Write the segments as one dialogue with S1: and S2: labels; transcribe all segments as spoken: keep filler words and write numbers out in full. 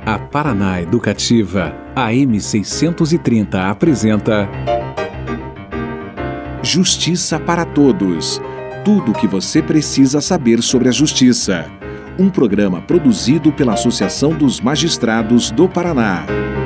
S1: A Paraná Educativa, A M seiscentos e trinta apresenta Justiça para Todos. Tudo o que você precisa saber sobre a justiça. Um programa produzido pela Associação dos Magistrados do Paraná.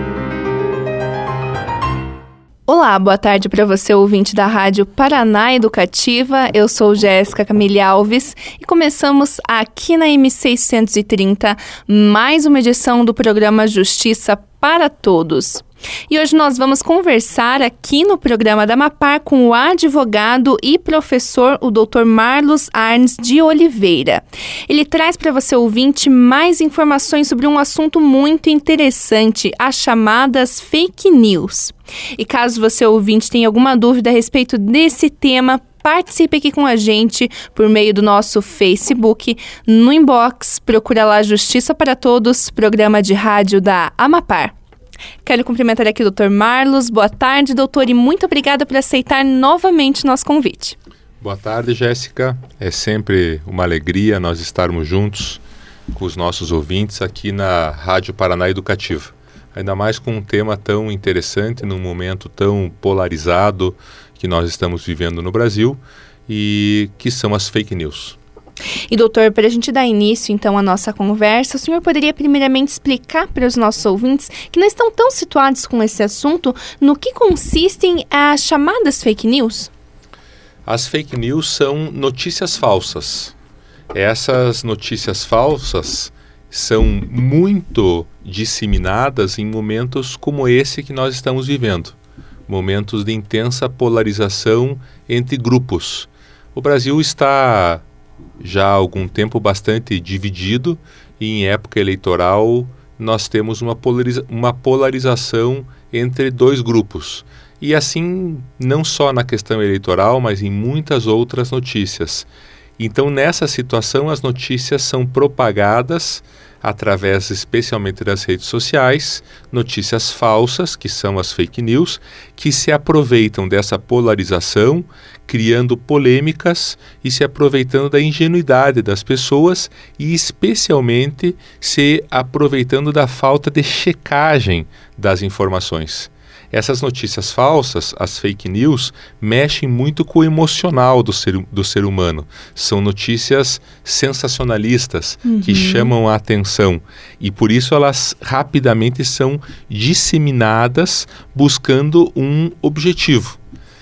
S2: Olá, boa tarde para você, ouvinte da Rádio Paraná Educativa. Eu sou Jéssica Camille Alves e começamos aqui na M seiscentos e trinta mais uma edição do programa Justiça para Todos. E hoje nós vamos conversar aqui no programa da Amapar com o advogado e professor, o doutor Marlos Arnes de Oliveira. Ele traz para você, ouvinte, mais informações sobre um assunto muito interessante, as chamadas fake news. E caso você, ouvinte, tenha alguma dúvida a respeito desse tema, participe aqui com a gente por meio do nosso Facebook, no inbox, procura lá Justiça para Todos, programa de rádio da Amapar. Quero cumprimentar aqui o doutor Marlos. Boa tarde, doutor, e muito obrigada por aceitar novamente nosso convite.
S3: Boa tarde, Jéssica. É sempre uma alegria nós estarmos juntos com os nossos ouvintes aqui na Rádio Paraná Educativa. Ainda mais com um tema tão interessante, num momento tão polarizado que nós estamos vivendo no Brasil, e que são as fake news.
S2: E doutor, para a gente dar início então à nossa conversa, o senhor poderia primeiramente explicar para os nossos ouvintes que não estão tão situados com esse assunto, no que consistem as chamadas fake news?
S3: As fake news são notícias falsas. Essas notícias falsas são muito disseminadas em momentos como esse que nós estamos vivendo. Momentos de intensa polarização entre grupos. O Brasil está já há algum tempo bastante dividido e em época eleitoral nós temos uma, polariza- uma polarização entre dois grupos. E assim, não só na questão eleitoral, mas em muitas outras notícias. Então, nessa situação, as notícias são propagadas através especialmente das redes sociais, notícias falsas, que são as fake news, que se aproveitam dessa polarização, criando polêmicas e se aproveitando da ingenuidade das pessoas e especialmente se aproveitando da falta de checagem das informações. Essas notícias falsas, as fake news, mexem muito com o emocional do ser, do ser humano. São notícias sensacionalistas, uhum, que chamam a atenção. E por isso elas rapidamente são disseminadas buscando um objetivo.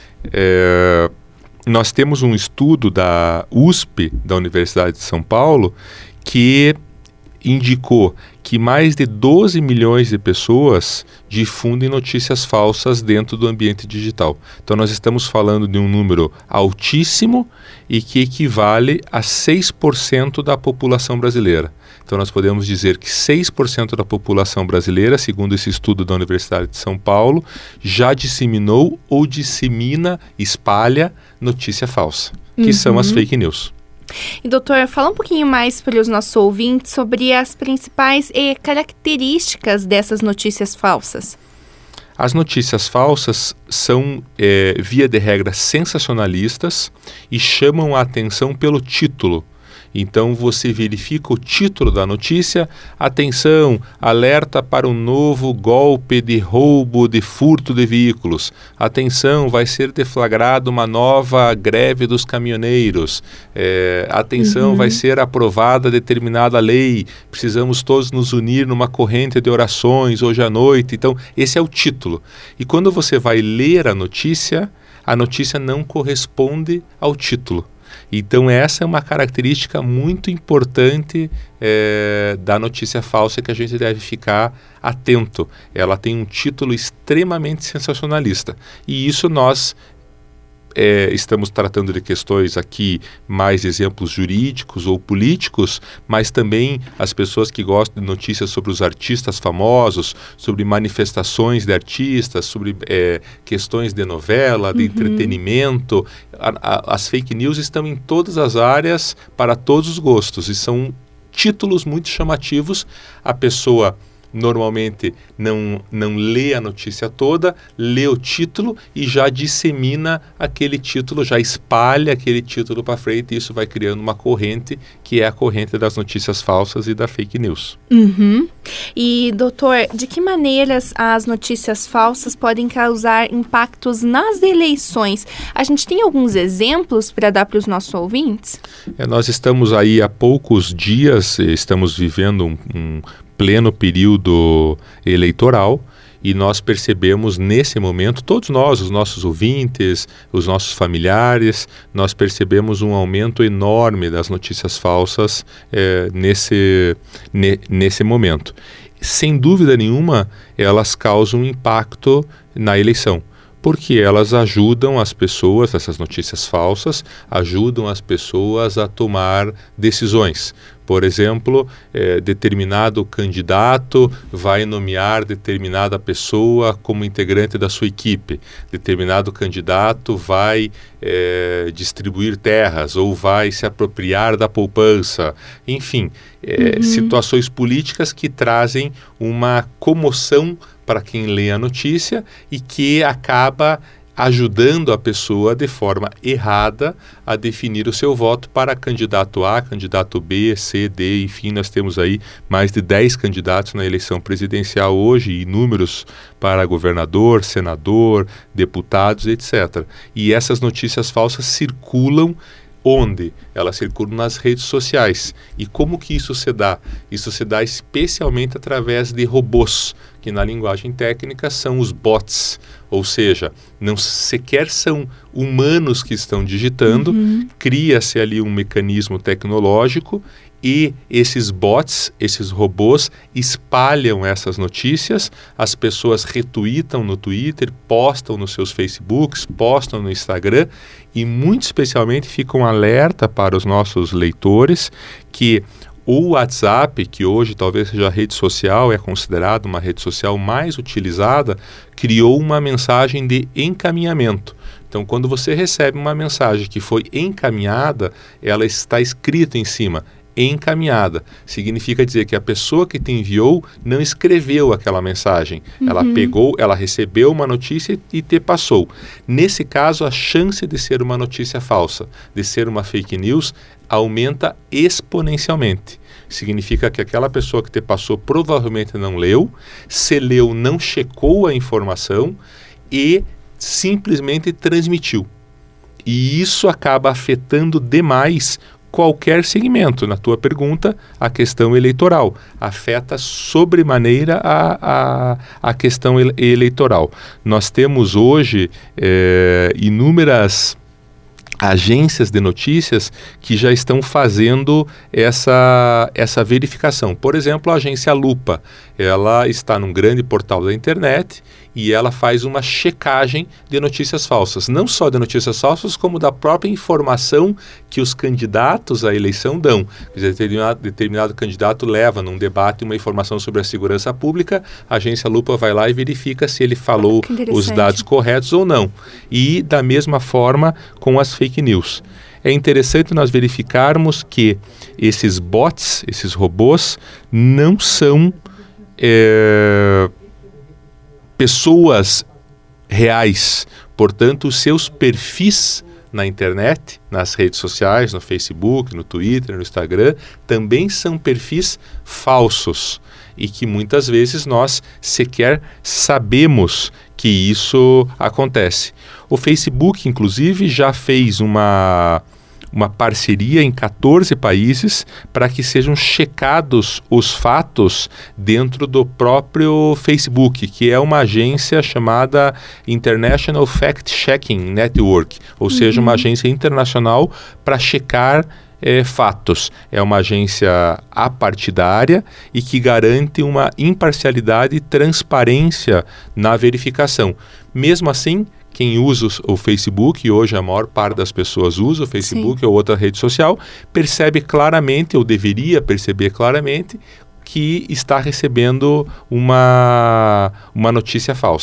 S3: É, nós temos um estudo da U S P, da Universidade de São Paulo, que indicou que mais de doze milhões de pessoas difundem notícias falsas dentro do ambiente digital. Então nós estamos falando de um número altíssimo e que equivale a seis por cento da população brasileira. Então nós podemos dizer que seis por cento da população brasileira, segundo esse estudo da Universidade de São Paulo, já disseminou ou dissemina, espalha notícia falsa, que uhum. são as fake news.
S2: E doutor, fala um pouquinho mais para os nossos ouvintes sobre as principais eh, características dessas notícias falsas.
S3: As notícias falsas são, eh, via de regra, sensacionalistas e chamam a atenção pelo título. Então você verifica o título da notícia, atenção, alerta para um novo golpe de roubo, de furto de veículos. Atenção, vai ser deflagrada uma nova greve dos caminhoneiros. É, atenção, uhum. vai ser aprovada determinada lei. Precisamos todos nos unir numa corrente de orações hoje à noite. Então esse é o título. E quando você vai ler a notícia, a notícia não corresponde ao título. Então essa é uma característica muito importante é, da notícia falsa que a gente deve ficar atento. Ela tem um título extremamente sensacionalista e isso nós é, estamos tratando de questões aqui, mais exemplos jurídicos ou políticos, mas também as pessoas que gostam de notícias sobre os artistas famosos, sobre manifestações de artistas, sobre é, questões de novela, de uhum. entretenimento. A, a, as fake news estão em todas as áreas, para todos os gostos, e são títulos muito chamativos. A pessoa normalmente não, não lê a notícia toda, lê o título e já dissemina aquele título, já espalha aquele título para frente, e isso vai criando uma corrente, que é a corrente das notícias falsas e da fake news.
S2: Uhum. E, doutor, de que maneiras as notícias falsas podem causar impactos nas eleições? A gente tem alguns exemplos para dar para os nossos ouvintes?
S3: É, nós estamos aí há poucos dias, estamos vivendo um, um pleno período eleitoral, e nós percebemos nesse momento, todos nós, os nossos ouvintes, os nossos familiares, nós percebemos um aumento enorme das notícias falsas é, nesse, ne, nesse momento. Sem dúvida nenhuma, elas causam um impacto na eleição, porque elas ajudam as pessoas, essas notícias falsas, ajudam as pessoas a tomar decisões. Por exemplo, eh, determinado candidato vai nomear determinada pessoa como integrante da sua equipe. Determinado candidato vai eh, distribuir terras ou vai se apropriar da poupança. Enfim, eh, uhum. situações políticas que trazem uma comoção para quem lê a notícia e que acaba ajudando a pessoa de forma errada a definir o seu voto para candidato A, candidato B, C, D, enfim, nós temos aí mais de dez candidatos na eleição presidencial hoje e números para governador, senador, deputados, etcétera. E essas notícias falsas circulam onde? Elas circulam nas redes sociais. E como que isso se dá? Isso se dá especialmente através de robôs, que na linguagem técnica são os bots, ou seja, não sequer são humanos que estão digitando, uhum. cria-se ali um mecanismo tecnológico e esses bots, esses robôs espalham essas notícias, as pessoas retweetam no Twitter, postam nos seus Facebooks, postam no Instagram e muito especialmente ficam alerta para os nossos leitores que o WhatsApp, que hoje talvez seja a rede social, é considerado uma rede social mais utilizada, criou uma mensagem de encaminhamento. Então, quando você recebe uma mensagem que foi encaminhada, ela está escrita em cima, encaminhada. Significa dizer que a pessoa que te enviou não escreveu aquela mensagem. Uhum. Ela pegou, ela recebeu uma notícia e te passou. Nesse caso, a chance de ser uma notícia falsa, de ser uma fake news, aumenta exponencialmente. Significa que aquela pessoa que te passou provavelmente não leu, se leu, não checou a informação e simplesmente transmitiu. E isso acaba afetando demais qualquer segmento. Na tua pergunta, a questão eleitoral afeta sobremaneira a, a, a questão ele, eleitoral. Nós temos hoje é, inúmeras agências de notícias que já estão fazendo essa, essa verificação. Por exemplo, a agência Lupa, ela está num grande portal da internet e ela faz uma checagem de notícias falsas. Não só de notícias falsas, como da própria informação que os candidatos à eleição dão. Quer dizer, determinado, determinado candidato leva num debate uma informação sobre a segurança pública, a agência Lupa vai lá e verifica se ele falou os dados corretos ou não. E da mesma forma com as fake news. É interessante nós verificarmos que esses bots, esses robôs, não são é, pessoas reais. Portanto, os seus perfis na internet, nas redes sociais, no Facebook, no Twitter, no Instagram, também são perfis falsos e que muitas vezes nós sequer sabemos que isso acontece. O Facebook, inclusive, já fez uma, uma parceria em quatorze países para que sejam checados os fatos dentro do próprio Facebook, que é uma agência chamada International Fact Checking Network, ou uhum. seja, uma agência internacional para checar É, fatos. É uma agência apartidária e que garante uma imparcialidade e transparência na verificação. Mesmo assim, quem usa o Facebook, e hoje a maior parte das pessoas usa o Facebook Sim. ou outra rede social, percebe claramente, ou deveria perceber claramente, que está recebendo uma, uma notícia falsa.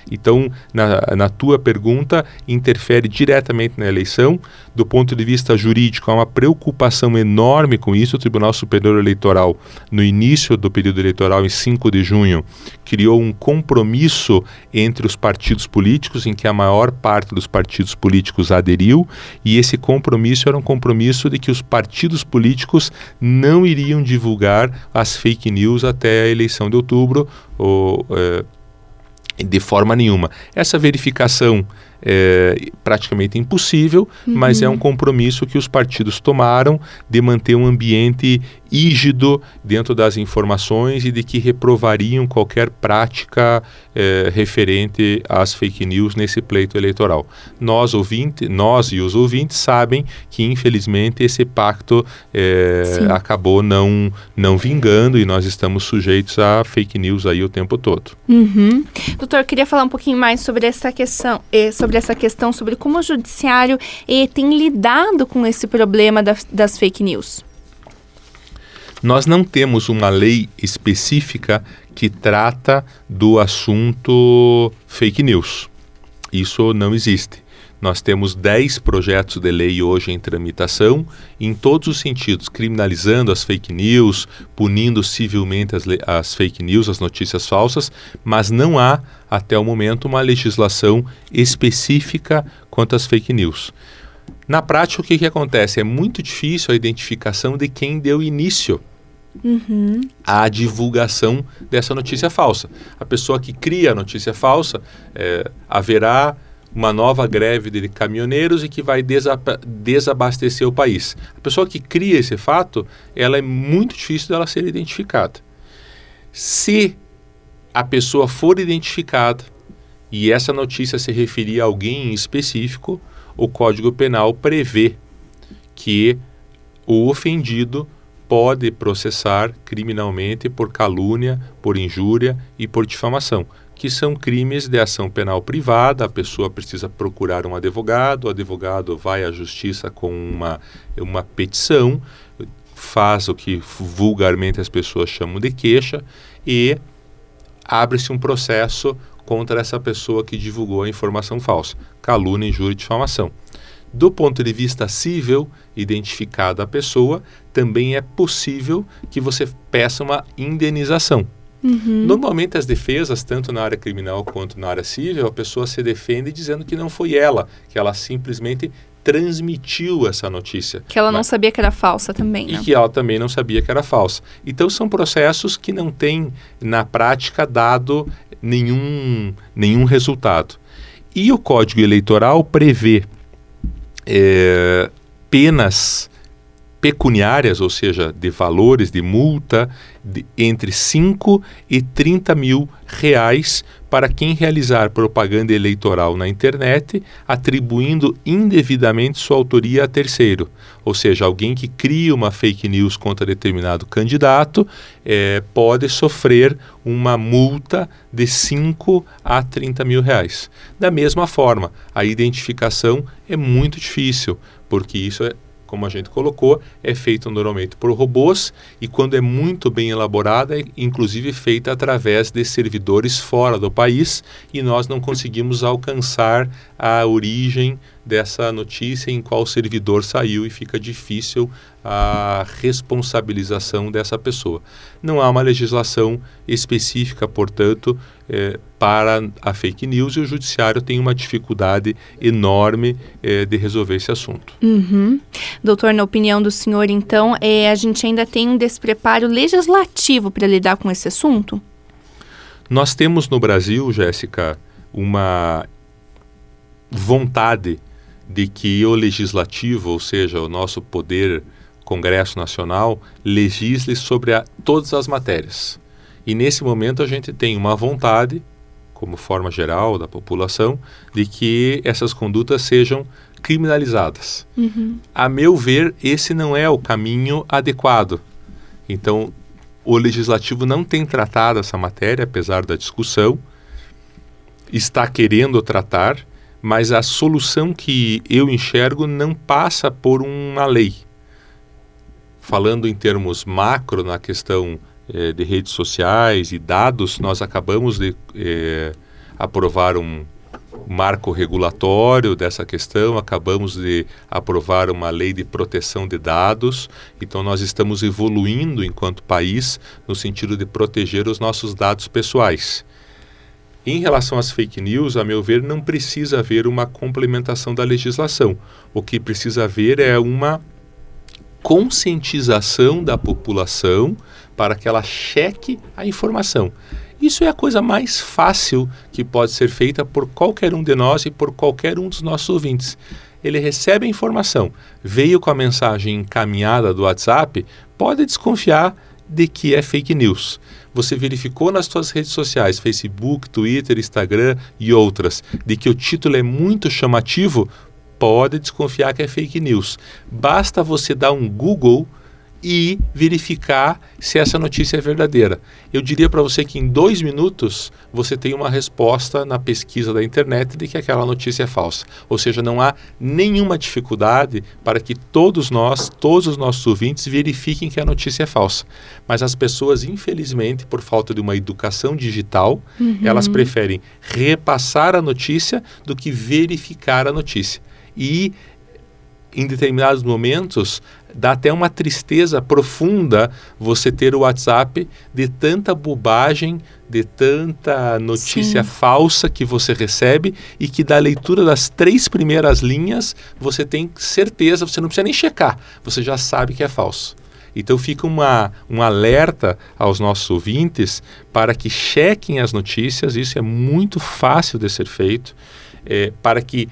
S3: Então, na, na tua pergunta, interfere diretamente na eleição. Do ponto de vista jurídico, há uma preocupação enorme com isso. O Tribunal Superior Eleitoral, no início do período eleitoral, em cinco de junho, criou um compromisso entre os partidos políticos, em que a maior parte dos partidos políticos aderiu, e esse compromisso era um compromisso de que os partidos políticos não iriam divulgar as fake news até a eleição de outubro, ou, é, de forma nenhuma. Essa verificação é praticamente impossível, uhum. mas é um compromisso que os partidos tomaram de manter um ambiente rígido dentro das informações e de que reprovariam qualquer prática é, referente às fake news nesse pleito eleitoral. Nós, ouvinte, nós e os ouvintes sabem que, infelizmente, esse pacto é, acabou não, não vingando e nós estamos sujeitos a fake news aí o tempo todo.
S2: Uhum. Doutor, eu queria falar um pouquinho mais sobre essa questão, eh, sobre essa questão, sobre como o judiciário eh, tem lidado com esse problema da, das fake news.
S3: Nós não temos uma lei específica que trata do assunto fake news. Isso não existe. Nós temos dez projetos de lei hoje em tramitação, em todos os sentidos, criminalizando as fake news, punindo civilmente as, as fake news, as notícias falsas, mas não há, até o momento, uma legislação específica quanto às fake news. Na prática, o que, que acontece? É muito difícil a identificação de quem deu início Uhum. a divulgação dessa notícia falsa. A pessoa que cria a notícia falsa, é, haverá uma nova greve de caminhoneiros e que vai desab- desabastecer o país. A pessoa que cria esse fato, ela é muito difícil dela ser identificada. Se a pessoa for identificada e essa notícia se referir a alguém em específico, o Código Penal prevê que o ofendido pode processar criminalmente por calúnia, por injúria e por difamação, que são crimes de ação penal privada. A pessoa precisa procurar um advogado, o advogado vai à justiça com uma, uma petição, faz o que vulgarmente as pessoas chamam de queixa e abre-se um processo contra essa pessoa que divulgou a informação falsa, calúnia, injúria e difamação. Do ponto de vista civil, identificada a pessoa, também é possível que você peça uma indenização. Uhum. Normalmente as defesas, tanto na área criminal quanto na área civil, a pessoa se defende dizendo que não foi ela, que ela simplesmente transmitiu essa notícia.
S2: Que ela
S3: mas,
S2: não sabia que era falsa também, né?
S3: E que ela também não sabia que era falsa. Então são processos que não têm, na prática, dado nenhum, nenhum resultado. E o Código Eleitoral prevê É, penas pecuniárias, ou seja, de valores de multa de entre cinco e trinta mil reais para quem realizar propaganda eleitoral na internet, atribuindo indevidamente sua autoria a terceiro. Ou seja, alguém que cria uma fake news contra determinado candidato é, pode sofrer uma multa de cinco a trinta mil reais. Da mesma forma, a identificação é muito difícil, porque isso é, como a gente colocou, é feito normalmente por robôs e quando é muito bem elaborada, é inclusive feita através de servidores fora do país e nós não conseguimos alcançar a origem dessa notícia, em qual servidor saiu, e fica difícil a responsabilização dessa pessoa. Não há uma legislação específica, portanto, eh, para a fake news, e o judiciário tem uma dificuldade enorme eh, de resolver esse assunto.
S2: Uhum. Doutor, na opinião do senhor, então, eh, a gente ainda tem um despreparo legislativo para lidar com esse assunto?
S3: Nós temos no Brasil, Jéssica, uma vontade de que o legislativo, ou seja, o nosso poder Congresso Nacional, legisle sobre a, todas as matérias. E nesse momento a gente tem uma vontade, como forma geral da população, de que essas condutas sejam criminalizadas. Uhum. A meu ver, esse não é o caminho adequado. Então, o legislativo não tem tratado essa matéria, apesar da discussão, está querendo tratar, mas a solução que eu enxergo não passa por uma lei. Falando em termos macro, na questão eh, de redes sociais e dados, nós acabamos de eh, aprovar um marco regulatório dessa questão, acabamos de aprovar uma lei de proteção de dados, então nós estamos evoluindo enquanto país no sentido de proteger os nossos dados pessoais. Em relação às fake news, a meu ver, não precisa haver uma complementação da legislação. O que precisa haver é uma conscientização da população para que ela cheque a informação. Isso é a coisa mais fácil que pode ser feita por qualquer um de nós e por qualquer um dos nossos ouvintes. Ele recebe a informação, veio com a mensagem encaminhada do WhatsApp, pode desconfiar de que é fake news. Você verificou nas suas redes sociais, Facebook, Twitter, Instagram e outras, de que o título é muito chamativo, pode desconfiar que é fake news. Basta você dar um Google e verificar se essa notícia é verdadeira. Eu diria para você que em dois minutos você tem uma resposta na pesquisa da internet de que aquela notícia é falsa. Ou seja, não há nenhuma dificuldade para que todos nós, todos os nossos ouvintes verifiquem que a notícia é falsa. Mas as pessoas, infelizmente, por falta de uma educação digital, uhum. elas preferem repassar a notícia do que verificar a notícia. E em determinados momentos, dá até uma tristeza profunda você ter o WhatsApp de tanta bobagem, de tanta notícia Sim. falsa que você recebe e que da leitura das três primeiras linhas você tem certeza, você não precisa nem checar, você já sabe que é falso. Então fica uma, um alerta aos nossos ouvintes para que chequem as notícias, isso é muito fácil de ser feito, é, para que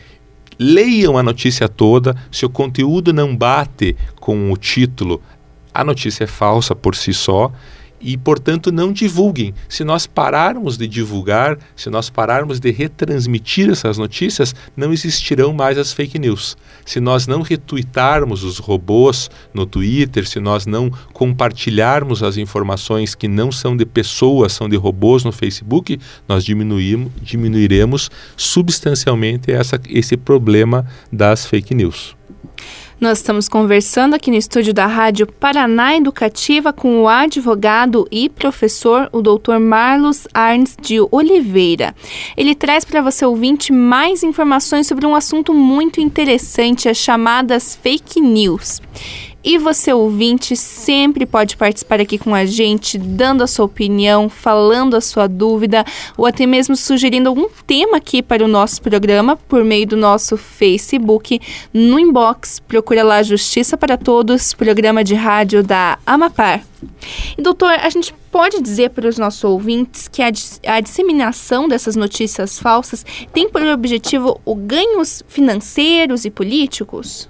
S3: leiam a notícia toda. Se o conteúdo não bate com o título, a notícia é falsa por si só e, portanto, não divulguem. Se nós pararmos de divulgar, se nós pararmos de retransmitir essas notícias, não existirão mais as fake news. Se nós não retweetarmos os robôs no Twitter, se nós não compartilharmos as informações que não são de pessoas, são de robôs no Facebook, nós diminuímos, diminuiremos substancialmente essa, esse problema das fake news.
S2: Nós estamos conversando aqui no estúdio da Rádio Paraná Educativa com o advogado e professor, o doutor Marlos Arns de Oliveira. Ele traz para você, ouvinte, mais informações sobre um assunto muito interessante, as chamadas fake news. E você, ouvinte, sempre pode participar aqui com a gente, dando a sua opinião, falando a sua dúvida, ou até mesmo sugerindo algum tema aqui para o nosso programa, por meio do nosso Facebook, no inbox. Procura lá Justiça para Todos, programa de rádio da Amapar. E, doutor, a gente pode dizer para os nossos ouvintes que a, a disseminação dessas notícias falsas tem por objetivo o ganhos financeiros e políticos?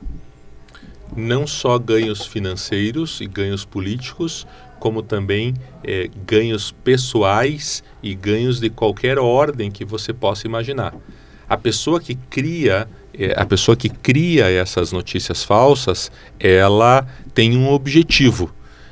S3: Não só ganhos financeiros e ganhos políticos, como também é, ganhos pessoais e ganhos de qualquer ordem que você possa imaginar. A pessoa que cria, é, a pessoa que cria essas notícias falsas, ela tem um objetivo.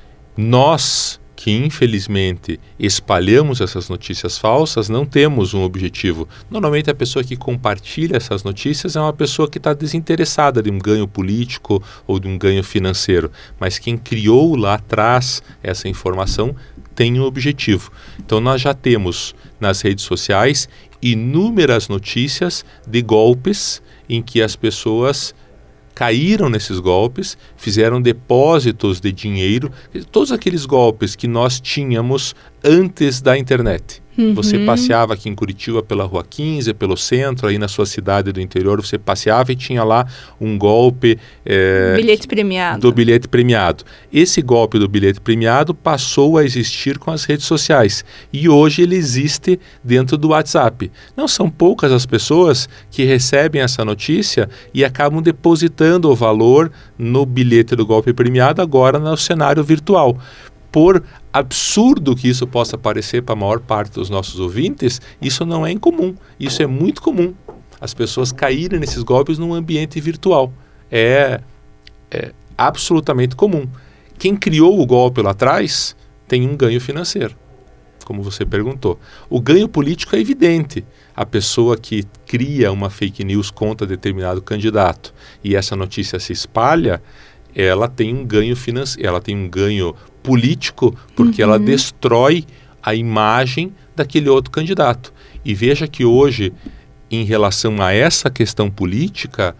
S3: Nós, que infelizmente espalhamos essas notícias falsas, não temos um objetivo. Normalmente a pessoa que compartilha essas notícias é uma pessoa que está desinteressada de um ganho político ou de um ganho financeiro, mas quem criou lá atrás essa informação tem um objetivo. Então nós já temos nas redes sociais inúmeras notícias de golpes em que as pessoas caíram nesses golpes, fizeram depósitos de dinheiro, todos aqueles golpes que nós tínhamos antes da internet. Uhum. Você passeava aqui em Curitiba pela Rua quinze, pelo centro, aí na sua cidade do interior, você passeava e tinha lá um golpe é,
S2: bilhete premiado.
S3: do bilhete premiado. Esse golpe do bilhete premiado passou a existir com as redes sociais e hoje ele existe dentro do WhatsApp. Não são poucas as pessoas que recebem essa notícia e acabam depositando o valor no bilhete do golpe premiado agora no cenário virtual. Por absurdo que isso possa parecer para a maior parte dos nossos ouvintes, isso não é incomum, isso é muito comum. As pessoas caírem nesses golpes num ambiente virtual. É, é absolutamente comum. Quem criou o golpe lá atrás tem um ganho financeiro, como você perguntou. O ganho político é evidente. A pessoa que cria uma fake news contra determinado candidato e essa notícia se espalha, ela tem um ganho financeiro, ela tem um ganho político, porque uhum. ela destrói a imagem daquele outro candidato. E veja que hoje, em relação a essa questão política,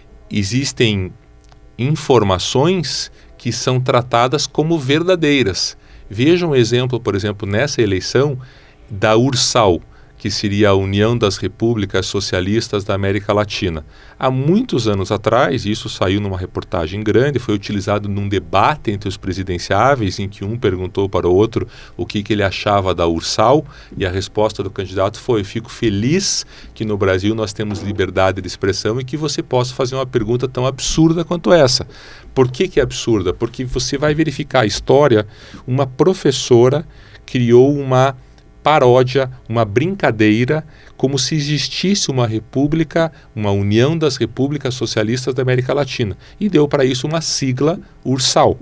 S3: existem informações que são tratadas como verdadeiras. Veja um exemplo, por exemplo, nessa eleição da URSAL, que seria a União das Repúblicas Socialistas da América Latina. Há muitos anos atrás, isso saiu numa reportagem grande, foi utilizado num debate entre os presidenciáveis, em que um perguntou para o outro o que, que ele achava da URSAL, e a resposta do candidato foi: fico feliz que no Brasil nós temos liberdade de expressão e que você possa fazer uma pergunta tão absurda quanto essa. Por que que é absurda? Porque você vai verificar a história, uma professora criou uma paródia, uma brincadeira, como se existisse uma república, uma união das repúblicas socialistas da América Latina, e deu para isso uma sigla, URSAL.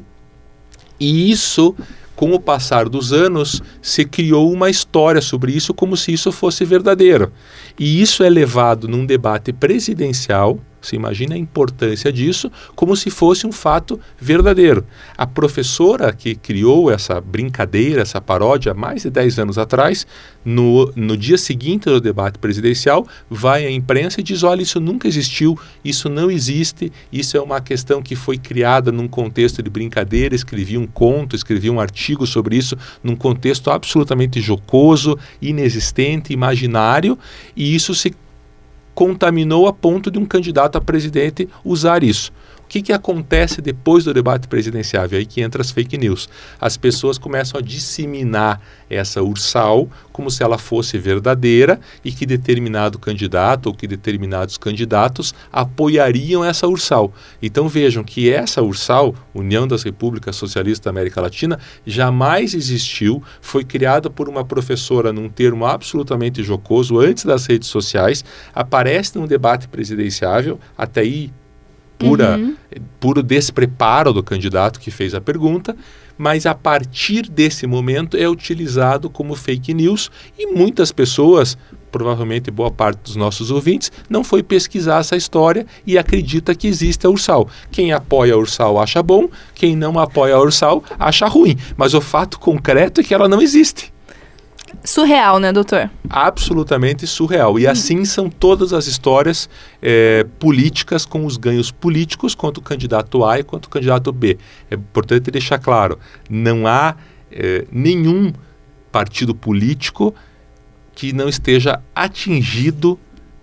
S3: E isso, com o passar dos anos, se criou uma história sobre isso como se isso fosse verdadeiro. E isso é levado num debate presidencial, você imagina a importância disso, como se fosse um fato verdadeiro. A professora que criou essa brincadeira, essa paródia, há mais de dez anos atrás, no, no dia seguinte do debate presidencial, vai à imprensa e diz: olha, isso nunca existiu, isso não existe, isso é uma questão que foi criada num contexto de brincadeira, escrevi um conto, escrevi um artigo sobre isso, num contexto absolutamente jocoso, inexistente, imaginário, e isso se contaminou a ponto de um candidato a presidente usar isso. O que, que acontece depois do debate presidencial? É aí que entra as fake news. As pessoas começam a disseminar essa URSAL como se ela fosse verdadeira e que determinado candidato ou que determinados candidatos apoiariam essa URSAL. Então vejam que essa URSAL, União das Repúblicas Socialistas da América Latina, jamais existiu, foi criada por uma professora num termo absolutamente jocoso antes das redes sociais, aparece num debate presidenciável, até aí Pura, uhum. puro despreparo do candidato que fez a pergunta, mas a partir desse momento é utilizado como fake news e muitas pessoas, provavelmente boa parte dos nossos ouvintes, não foi pesquisar essa história e acredita que existe a URSAL. Quem apoia a URSAL acha bom, quem não apoia a URSAL acha ruim, mas o fato concreto é que ela não existe.
S2: Surreal, né, doutor?
S3: Absolutamente surreal. E assim são todas as histórias é, políticas, com os ganhos políticos, quanto o candidato A e quanto o candidato B. É importante deixar claro, não há é, nenhum partido político que não esteja atingido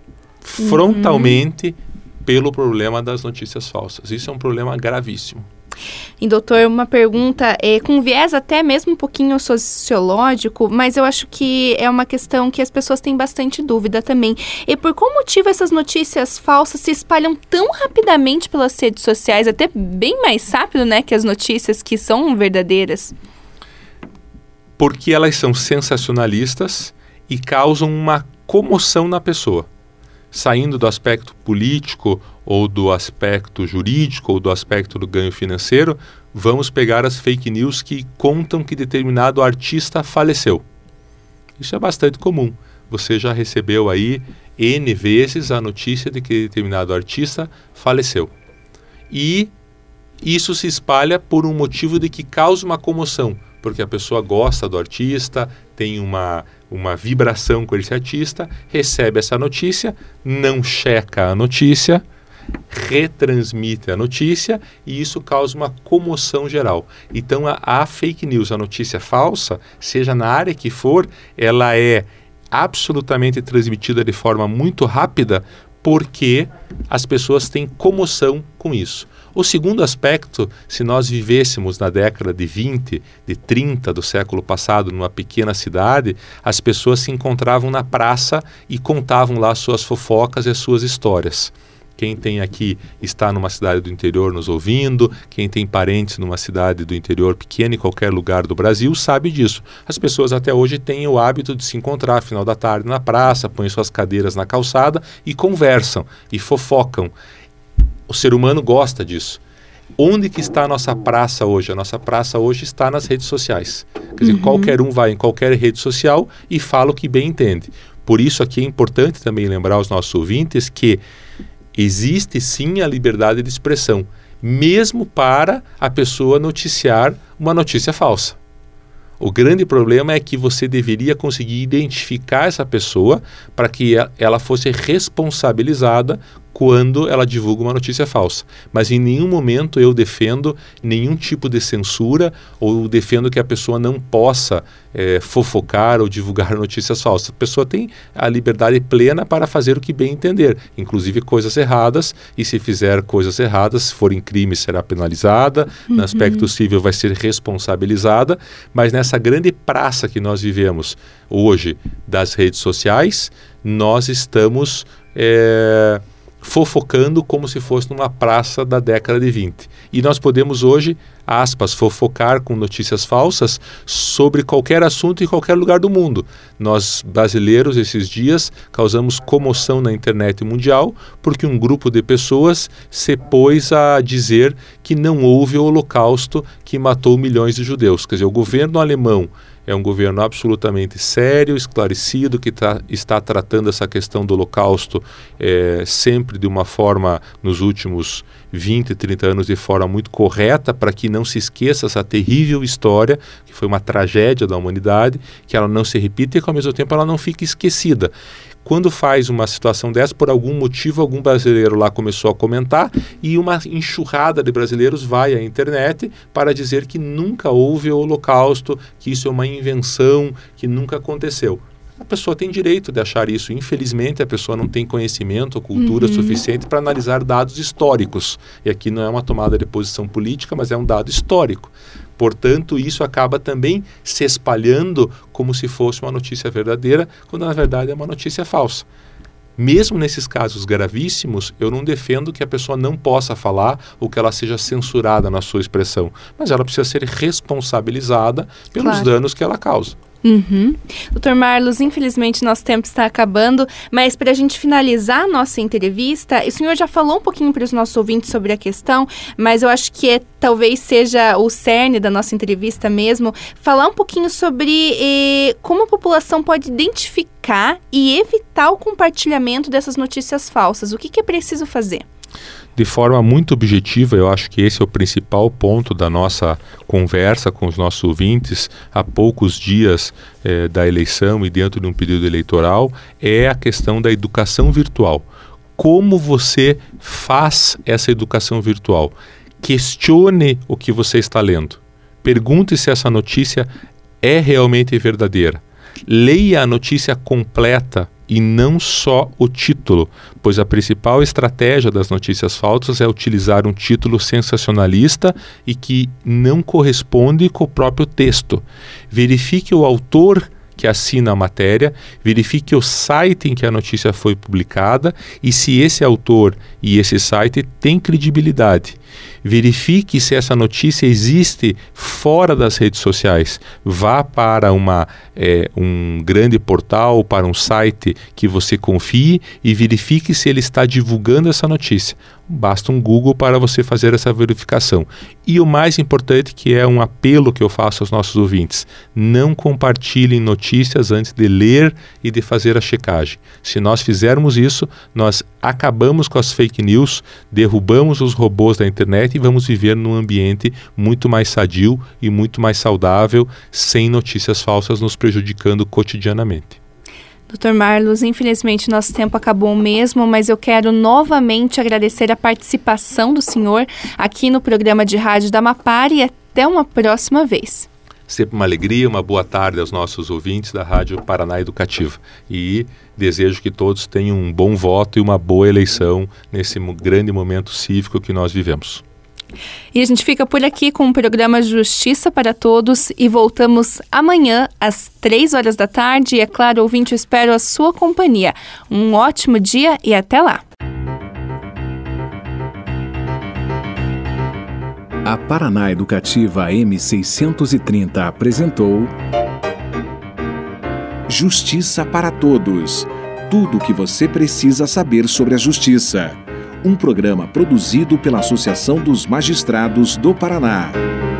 S3: frontalmente uhum. pelo problema das notícias falsas. Isso é um problema gravíssimo.
S2: E doutor, uma pergunta é, com viés até mesmo um pouquinho sociológico, mas eu acho que é uma questão que as pessoas têm bastante dúvida também. E por qual motivo essas notícias falsas se espalham tão rapidamente pelas redes sociais, até bem mais rápido, né, que as notícias que são verdadeiras?
S3: Porque elas são sensacionalistas e causam uma comoção na pessoa. Saindo do aspecto político ou do aspecto jurídico ou do aspecto do ganho financeiro, vamos pegar as fake news que contam que determinado artista faleceu. Isso é bastante comum. Você já recebeu aí N vezes a notícia de que determinado artista faleceu. E isso se espalha por um motivo de que causa uma comoção, porque a pessoa gosta do artista, tem uma, uma vibração com esse artista, recebe essa notícia, não checa a notícia, retransmite a notícia e isso causa uma comoção geral. Então a, a fake news, a notícia falsa, seja na área que for, ela é absolutamente transmitida de forma muito rápida porque as pessoas têm comoção com isso. O segundo aspecto, se nós vivêssemos na década de vinte, de trinta do século passado, numa pequena cidade, as pessoas se encontravam na praça e contavam lá suas fofocas e as suas histórias. Quem tem aqui, está numa cidade do interior nos ouvindo, quem tem parentes numa cidade do interior pequena em qualquer lugar do Brasil, sabe disso. As pessoas até hoje têm o hábito de se encontrar final da tarde na praça, põem suas cadeiras na calçada e conversam e fofocam. O ser humano gosta disso. Onde que está a nossa praça hoje? A nossa praça hoje está nas redes sociais. Quer dizer, uhum. qualquer um vai em qualquer rede social e fala o que bem entende. Por isso aqui é importante também lembrar aos nossos ouvintes que existe sim a liberdade de expressão, mesmo para a pessoa noticiar uma notícia falsa. O grande problema é que você deveria conseguir identificar essa pessoa para que ela fosse responsabilizada quando ela divulga uma notícia falsa. Mas em nenhum momento eu defendo nenhum tipo de censura ou defendo que a pessoa não possa é, fofocar ou divulgar notícias falsas. A pessoa tem a liberdade plena para fazer o que bem entender, inclusive coisas erradas, e se fizer coisas erradas, se for em crime, será penalizada, uhum. no aspecto civil vai ser responsabilizada, mas nessa grande praça que nós vivemos hoje das redes sociais, nós estamos é, fofocando como se fosse numa praça da década de vinte. E nós podemos hoje, aspas, fofocar com notícias falsas sobre qualquer assunto em qualquer lugar do mundo. Nós, brasileiros, esses dias, causamos comoção na internet mundial porque um grupo de pessoas se pôs a dizer que não houve o Holocausto que matou milhões de judeus. Quer dizer, o governo alemão é um governo absolutamente sério, esclarecido, que tá, está tratando essa questão do Holocausto é, sempre de uma forma, nos últimos vinte, trinta anos, de forma muito correta, para que não se esqueça essa terrível história, que foi uma tragédia da humanidade, que ela não se repita e que ao mesmo tempo ela não fique esquecida. Quando faz uma situação dessa, por algum motivo, algum brasileiro lá começou a comentar e uma enxurrada de brasileiros vai à internet para dizer que nunca houve o Holocausto, que isso é uma invenção, que nunca aconteceu. A pessoa tem direito de achar isso. Infelizmente, a pessoa não tem conhecimento ou cultura uhum. suficiente para analisar dados históricos. E aqui não é uma tomada de posição política, mas é um dado histórico. Portanto, isso acaba também se espalhando como se fosse uma notícia verdadeira, quando na verdade é uma notícia falsa. Mesmo nesses casos gravíssimos, eu não defendo que a pessoa não possa falar ou que ela seja censurada na sua expressão, mas ela precisa ser responsabilizada pelos claro. danos que ela causa.
S2: Uhum. doutor Marlos, infelizmente nosso tempo está acabando, mas para a gente finalizar a nossa entrevista, o senhor já falou um pouquinho para os nossos ouvintes sobre a questão, mas eu acho que é, talvez seja o cerne da nossa entrevista mesmo, falar um pouquinho sobre eh, como a população pode identificar e evitar o compartilhamento dessas notícias falsas. O que, que é preciso fazer?
S3: De forma muito objetiva, eu acho que esse é o principal ponto da nossa conversa com os nossos ouvintes há poucos dias eh, da eleição e dentro de um período eleitoral, é a questão da educação virtual. Como você faz essa educação virtual? Questione o que você está lendo. Pergunte se essa notícia é realmente verdadeira. Leia a notícia completa e não só o título, pois a principal estratégia das notícias falsas é utilizar um título sensacionalista e que não corresponde com o próprio texto. Verifique o autor que assina a matéria, verifique o site em que a notícia foi publicada e se esse autor e esse site têm credibilidade. Verifique se essa notícia existe fora das redes sociais. Vá para uma, é, um grande portal, para um site que você confie e verifique se ele está divulgando essa notícia. Basta um Google para você fazer essa verificação. E o mais importante, que é um apelo que eu faço aos nossos ouvintes, não compartilhem notícias antes de ler e de fazer a checagem. Se nós fizermos isso, nós acabamos com as fake news, derrubamos os robôs da internet e vamos viver num ambiente muito mais sadio e muito mais saudável, sem notícias falsas nos prejudicando cotidianamente.
S2: doutor Marlos, infelizmente nosso tempo acabou mesmo, mas eu quero novamente agradecer a participação do senhor aqui no programa de rádio da Amapar e até uma próxima vez.
S3: Sempre uma alegria, uma boa tarde aos nossos ouvintes da Rádio Paraná Educativa. E desejo que todos tenham um bom voto e uma boa eleição nesse grande momento cívico que nós vivemos.
S2: E a gente fica por aqui com o programa Justiça para Todos e voltamos amanhã às três horas da tarde. E é claro, ouvinte, eu espero a sua companhia. Um ótimo dia e até lá.
S1: A Paraná Educativa M seiscentos e trinta apresentou Justiça para Todos. Tudo o que você precisa saber sobre a justiça. Um programa produzido pela Associação dos Magistrados do Paraná.